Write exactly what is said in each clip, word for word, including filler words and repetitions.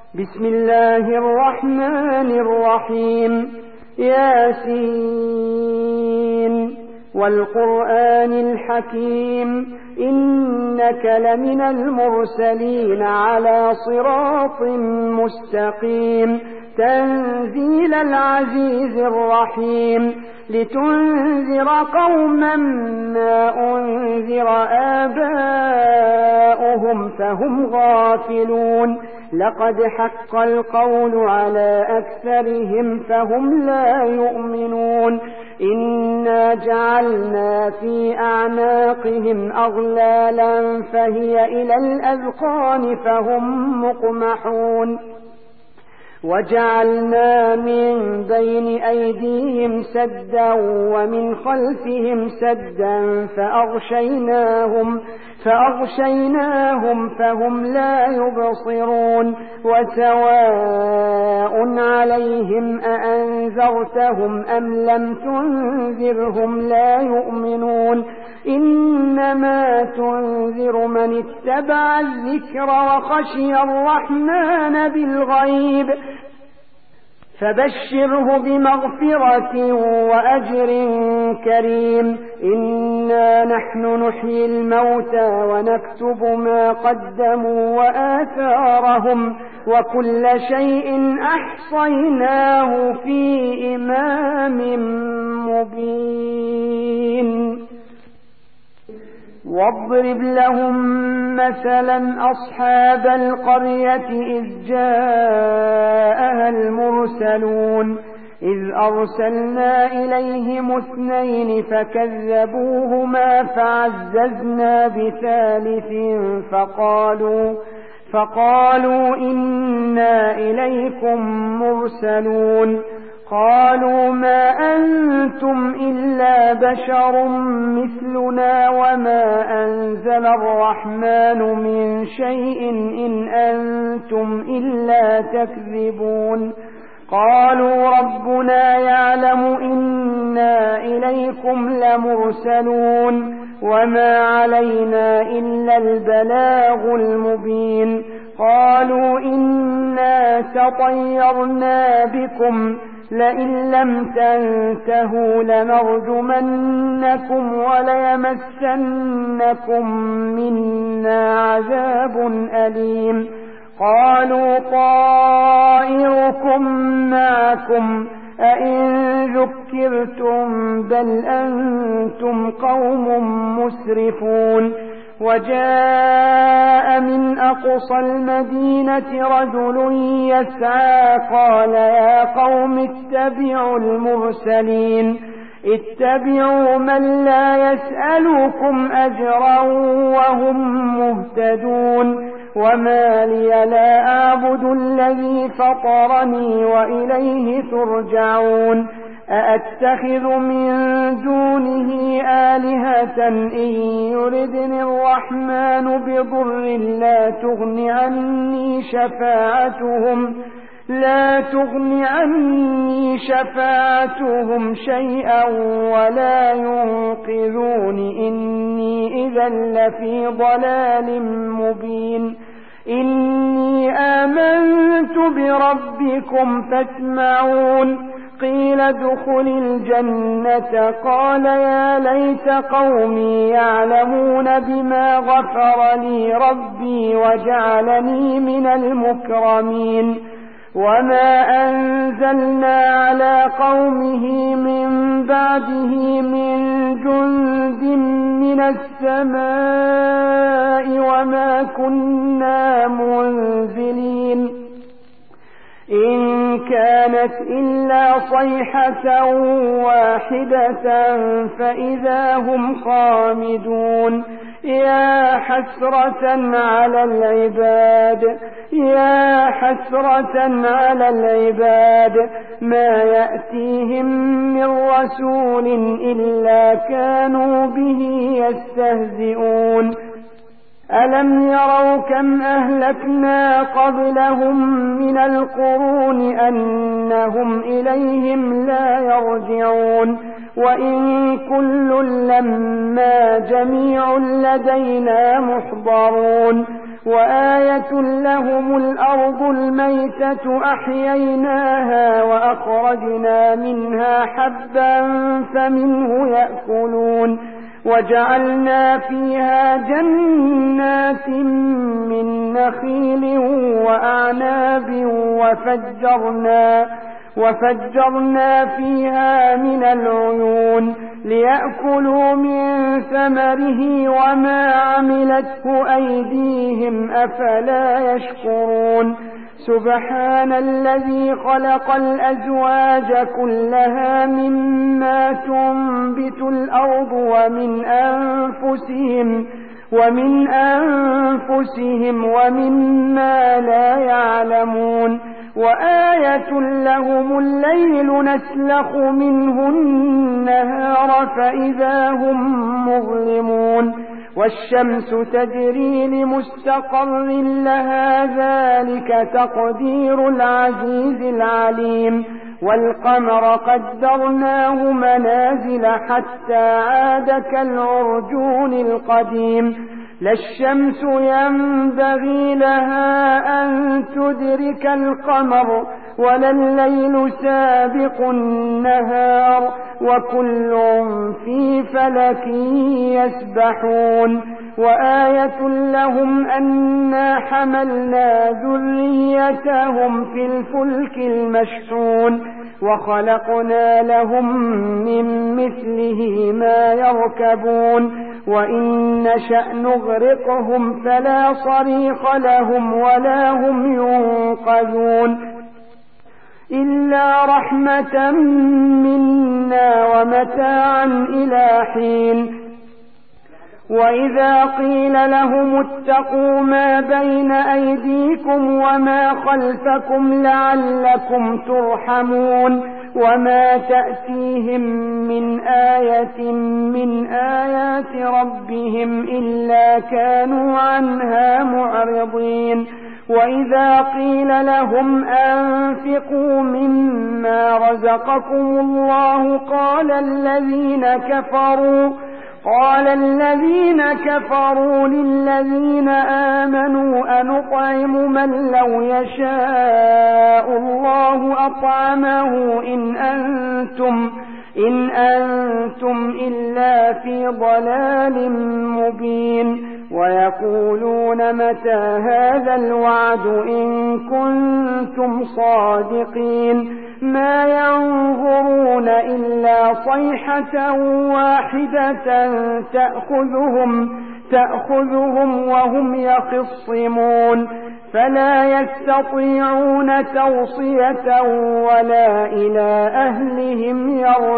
بسم الله الرحمن الرحيم. ياسين والقرآن الحكيم إنك لمن المرسلين على صراط مستقيم تنزيل العزيز الرحيم لتنذر قوما ما أنذر آباؤهم فهم غافلون لقد حق القول على أكثرهم فهم لا يؤمنون إنا جعلنا في أعناقهم أغلالا فهي إلى الأذقان فهم مقمحون وجعلنا من بين أيديهم سدا ومن خلفهم سدا فأغشيناهم فأغشيناهم فهم لا يبصرون وسواء عليهم أأنذرتهم أم لم تنذرهم لا يؤمنون إنما تنذر من اتبع الذكر وخشي الرحمن بالغيب فبشره بمغفرة وأجر كريم إنا نحن نحيي الموتى ونكتب ما قدموا وآثارهم وكل شيء أحصيناه في إمام مبين واضرب لهم مثلا أصحاب القرية إذ جاءها المرسلون إذ أرسلنا إليهم اثنين فكذبوهما فعززنا بثالث فقالوا فقالوا إنا إليكم مرسلون قالوا ما أنتم إلا بشر مثلنا وما أنزل الرحمن من شيء إن أنتم إلا تكذبون قالوا ربنا يعلم إنا إليكم لمرسلون وما علينا إلا البلاغ المبين قالوا إنا تطيرنا بكم لئن لم تنتهوا لنرجمنكم وليمسنكم منا عذاب أليم قالوا طائركم معكم أئن ذكرتم بل أنتم قوم مسرفون وجاء من أقصى المدينة رجل يسعى قال يا قوم اتبعوا المرسلين اتبعوا من لا يسألكم أجرا وهم مهتدون وما لي لا أعبد الذي فطرني وإليه ترجعون أأتخذ من دونه آلهة إن يردني الرحمن بضر لا تغن عني شفاعتهم لا تغن عني شفاعتهم شيئا ولا ينقذون إني إذا لفي ضلال مبين إني آمنت بربكم فاسمعون قيل ادخل الجنة قال يا ليت قومي يعلمون بما غفر لي ربي وجعلني من المكرمين وما أنزلنا على قومه من بعده من جند من السماء وما كنا منزلين إن كانت إلا صيحة واحدة فإذا هم خامدون يا حسرة على العباد يا حسرة على العباد ما يأتيهم من رسول إلا كانوا به يستهزئون ألم يروا كم أهلكنا قبلهم من القرون أنهم إليهم لا يرجعون وإن كل لما جميع لدينا محضرون وآية لهم الأرض الميتة أحييناها وأخرجنا منها حبا فمنه يأكلون وجعلنا فيها جنات من نخيل وأعناب وفجرنا وفجرنا فيها من العيون ليأكلوا من ثمره وما عملته أيديهم أفلا يشكرون سبحان الذي خلق الأزواج كلها مما تنبت الأرض ومن أنفسهم ومن أنفسهم ومما لا يعلمون وآية لهم الليل نسلخ منه النهار فإذا هم مظلمون والشمس تجري لمستقر لها ذلك تقدير العزيز العليم والقمر قدرناه منازل حتى عاد كالعرجون القديم لا الشمس ينبغي لها أن تدرك القمر ولا الليل سابق النهار وكل في فلك يسبحون وآية لهم أنا حملنا ذريتهم في الفلك المشحون وخلقنا لهم من مثله ما يركبون وإن نشأ نغرقهم فلا صريخ لهم ولا هم ينقذون إلا رحمة منا ومتاعا إلى حين وإذا قيل لهم اتقوا ما بين أيديكم وما خلفكم لعلكم ترحمون وما تأتيهم من آية من آيات ربهم إلا كانوا عنها معرضين وإذا قيل لهم أنفقوا مما رزقكم الله قال الذين كفروا قال الذين كفروا للذين آمنوا أنطعم من لو يشاء الله أطعمه إن أنتم إن أنتم إلا في ضلال مبين ويقولون متى هذا الوعد إن كنتم صادقين ما ينظرون إلا صيحة واحدة تأخذهم تأخذهم وهم يخصمون فلا يستطيعون توصية ولا إلى أهلهم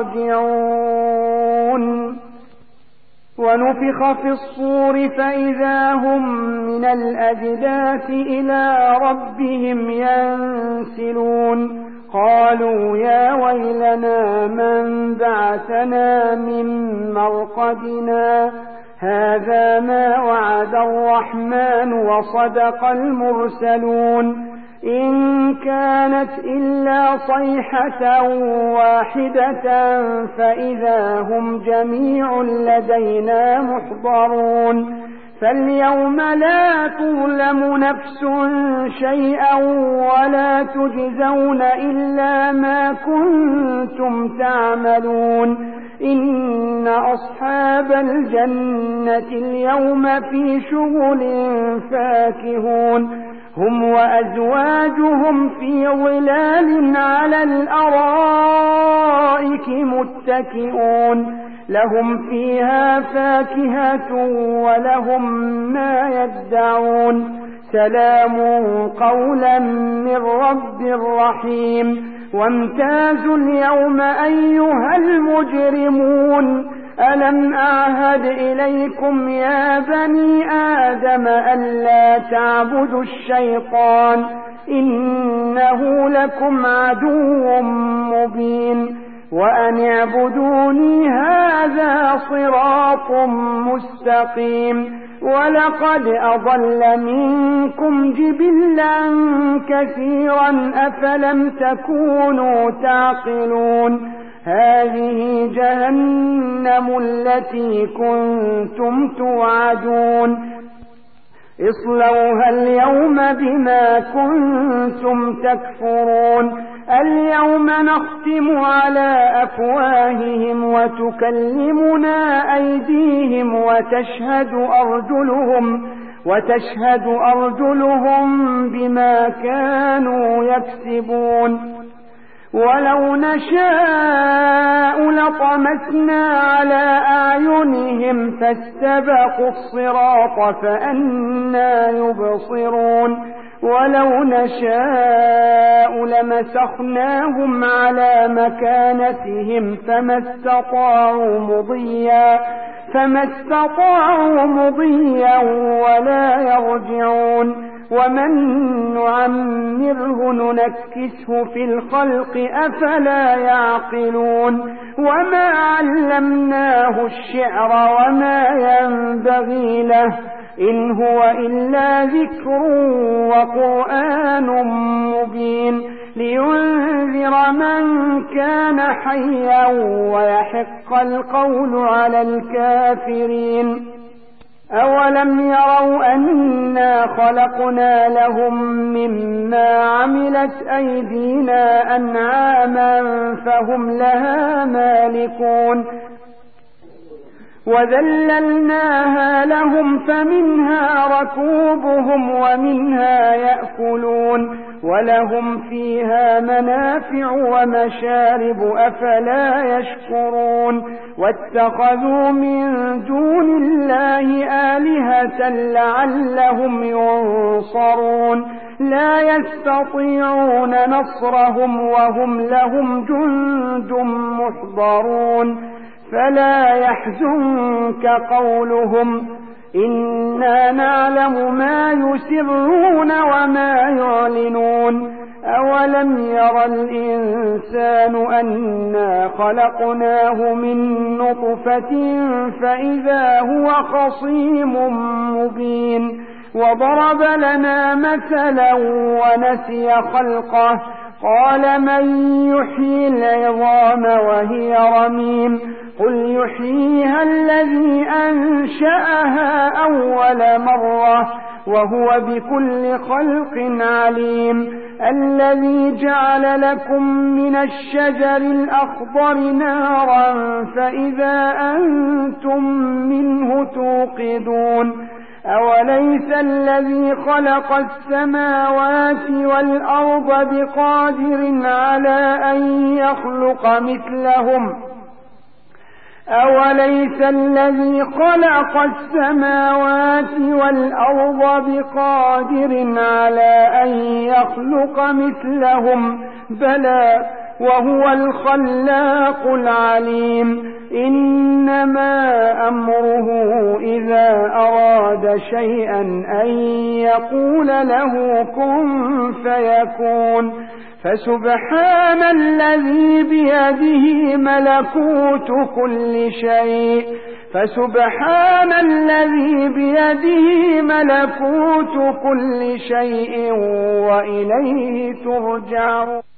يرجعون ونفخ في الصور فإذا هم من الأجداث إلى ربهم ينسلون قالوا يا ويلنا من بعثنا من مرقدنا هذا ما وعد الرحمن وصدق المرسلون إن كانت إلا صيحة واحدة فإذا هم جميع لدينا محضرون فاليوم لا تظلم نفس شيئا ولا تجزون إلا ما كنتم تعملون إن أصحاب الجنة اليوم في شغل فاكهون هم وأزواجهم في ظلال على الأرائك متكئون لهم فيها فاكهة ولهم ما يدعون سلام قولا من رب رحيم وامتازوا اليوم أيها المجرمون ألم أعهد إليكم يا بني آدم ألا تعبدوا الشيطان إنه لكم عدو مبين وأن اعبدوني هذا صراط مستقيم ولقد أضل منكم جبلا كثيرا أفلم تكونوا تعقلون هذه جهنم التي كنتم توعدون اصلوها اليوم بما كنتم تكفرون اليوم نختم على أفواههم وتكلمنا أيديهم وتشهد أرجلهم وتشهد أرجلهم بما كانوا يكسبون ولو نشاء لطمسنا على أعينهم فاستبقوا الصراط فأنى يبصرون ولو نشاء لمسخناهم على مكانتهم فما استطاعوا مضيا فما استطاعوا مضيا ولا يرجعون ومن نعمره ننكسه في الخلق أفلا يعقلون وما علمناه الشعر وما ينبغي له إن هو إلا ذكر وقرآن مبين لينذر من كان حيا ويحق القول على الكافرين أولم يروا أنا خلقنا لهم مما عملت أيدينا أنعاما فهم لها مالكون وذللناها لهم فمنها ركوبهم ومنها يأكلون ولهم فيها منافع ومشارب أفلا يشكرون واتخذوا من دون الله آلهة لعلهم ينصرون لا يستطيعون نصرهم وهم لهم جند محضرون فلا يحزنك قولهم إنا نعلم ما يسرون وما يعلنون أولم ير الإنسان أنا خلقناه من نطفة فإذا هو خصيم مبين وضرب لنا مثلا ونسي خلقه قال من يحيي العظام وهي رميم قل يحييها الذي أنشأها أول مرة وهو بكل خلق عليم الذي جعل لكم من الشجر الأخضر نارا فإذا أنتم منه توقدون أوليس الذي خلق السماوات والأرض بقادر على أن يخلق مثلهم أوليس الذي خلق السماوات والأرض بقادر على أن يخلق مثلهم بلى وهو الخلاق العليم إنما أمره إذا أراد شيئا أن يقول له كن فيكون فسبحان الذي بيده ملكوت كل شيء فسبحان الذي بيده ملكوت كل شيء وإليه ترجعون.